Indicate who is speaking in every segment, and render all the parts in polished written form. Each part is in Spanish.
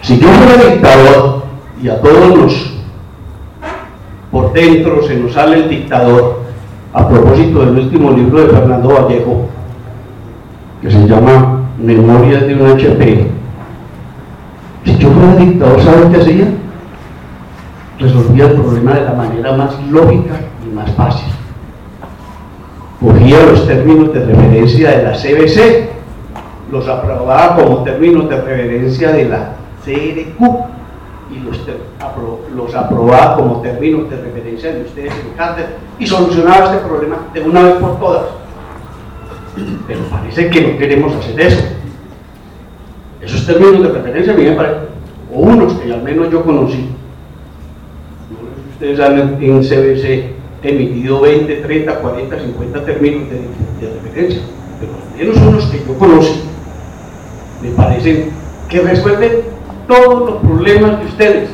Speaker 1: Si yo fuera dictador y a todos por dentro se nos sale el dictador, a propósito del último libro de Fernando Vallejo, que se llama Memorias de un HP, si yo fuera dictador, ¿saben qué hacía? Resolvía el problema de la manera más lógica y más fácil. Cogía los términos de referencia de la CBC, los aprobaba como términos de referencia de la CRQ y los aprobaba como términos de referencia de ustedes en Cárter y solucionaba este problema de una vez por todas. Pero parece que no queremos hacer eso. Esos términos de referencia a mí me parecen, o unos que al menos yo conocí. Ustedes han en CBC emitido 20, 30, 40, 50 términos de referencia, pero al menos unos que yo conocí me parecen que resuelven todos los problemas de ustedes.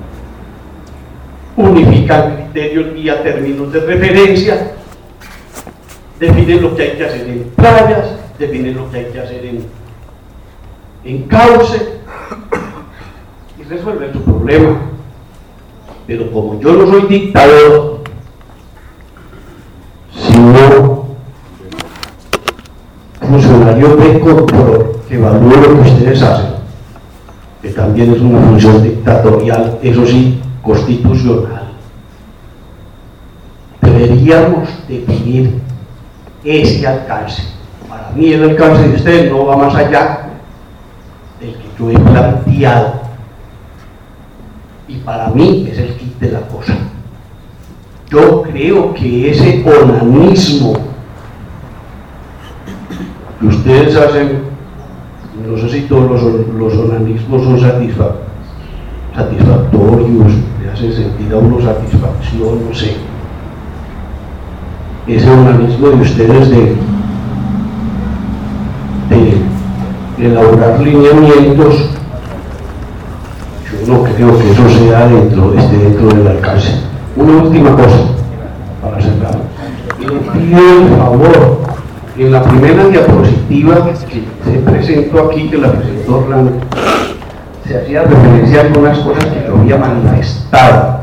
Speaker 1: Unifican criterios, guía, términos de referencia, definen lo que hay que hacer en playas, definen lo que hay que hacer en cauce y resuelven su problema. Pero como yo no soy dictador, sino funcionario de control que evalúe lo que ustedes hacen, que también es una función dictatorial, eso sí, constitucional, deberíamos definir ese alcance. Para mí el alcance de ustedes no va más allá del que yo he planteado, y para mí es el kit de la cosa. Yo creo que ese onanismo que ustedes hacen, no sé si todos los onanismos son satisfactorios, le hacen sentir a uno satisfacción, no sé. Ese onanismo de ustedes de elaborar lineamientos, yo no creo que eso sea dentro del alcance. Una última cosa para cerrar. Y les pido el favor, en la primera diapositiva que se presentó aquí, que la presentó Orlando, se hacía referencia a algunas cosas que yo había manifestado.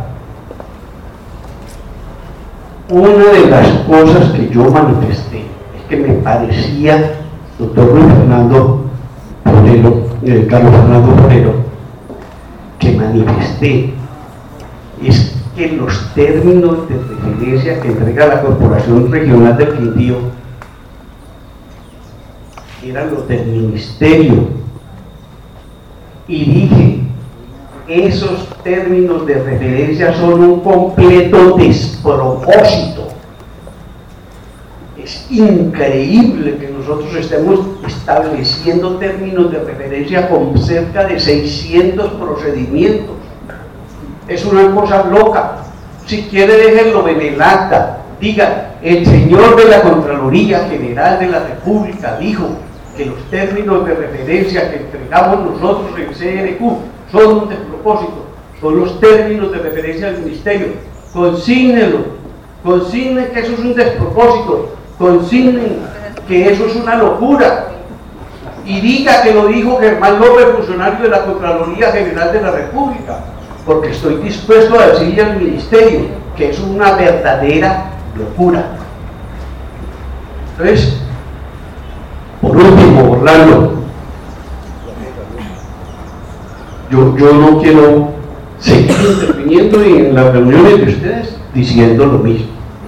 Speaker 1: Una de las cosas que yo manifesté es que me parecía, doctor Luis Fernando Forero, Carlos Fernando Forero, que manifesté es que los términos de referencia que entrega la Corporación Regional del Quindío eran los del Ministerio, y dije, esos términos de referencia son un completo despropósito. Es increíble que nosotros estemos estableciendo términos de referencia con cerca de 600 procedimientos. Es una cosa loca. Si quiere, déjenlo en el acta. Diga, el señor de la Contraloría General de la República dijo que los términos de referencia que entregamos nosotros en CRQ son un despropósito, son los términos de referencia del Ministerio. Consígnenlo, consignen que eso es un despropósito, consignen que eso es una locura, y diga que lo dijo Germán López, funcionario de la Contraloría General de la República, porque estoy dispuesto a decirle al Ministerio que es una verdadera locura. Entonces, por último, Orlando, yo no quiero seguir interviniendo en las reuniones de ustedes diciendo lo mismo.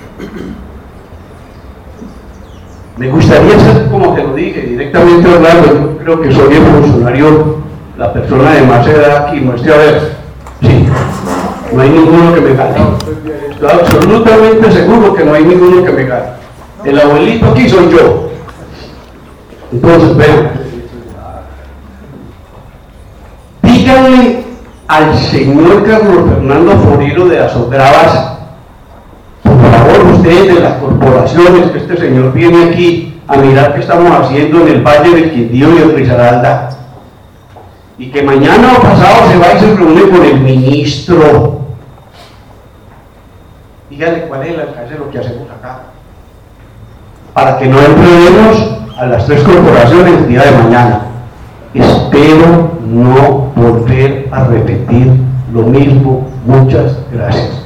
Speaker 1: Me gustaría ser, como te lo dije, directamente Orlando. Yo creo que soy el funcionario, la persona de más edad aquí, muestre a ver. Sí, no hay ninguno que me gane. Estoy absolutamente seguro que no hay ninguno que me gane. El abuelito aquí soy yo. Entonces, vean, díganle al señor Carlos Fernando Forero de Azogravas, por favor, ustedes de las corporaciones, que este señor viene aquí a mirar qué estamos haciendo en el Valle del Quindío y en Risaralda, y que mañana o pasado se va y se reúne con el ministro. Díganle cuál es el alcance de lo que hacemos acá, para que no enredemos a las tres corporaciones el día de mañana. Espero no volver a repetir lo mismo. Muchas gracias.